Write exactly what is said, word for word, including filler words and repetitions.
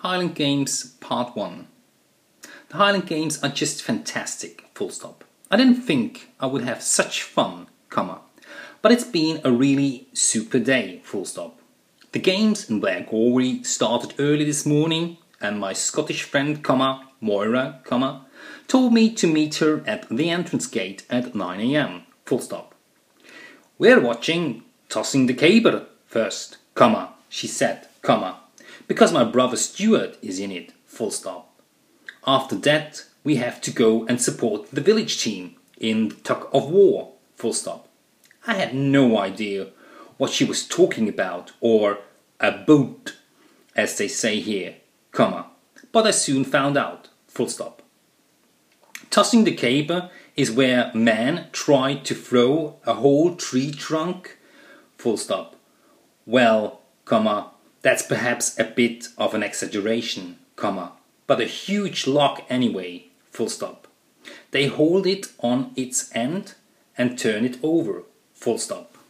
Highland Games Part one. The Highland Games are just fantastic, full stop. I didn't think I would have such fun, comma, but it's been a really super day, full stop. The games in Blairgowrie started early this morning and my Scottish friend, comma, Moira, comma, told me to meet her at the entrance gate at nine a m, full stop. We're watching Tossing the Caber first, comma, she said, comma, because my brother Stuart is in it, full stop. After that, we have to go and support the village team in the tug of war, full stop. I had no idea what she was talking about, or a boat, as they say here, comma, but I soon found out, full stop. Tossing the caber is where men try to throw a whole tree trunk, full stop. Well, comma, that's perhaps a bit of an exaggeration, comma, but a huge log anyway, full stop. They hold it on its end and turn it over, full stop.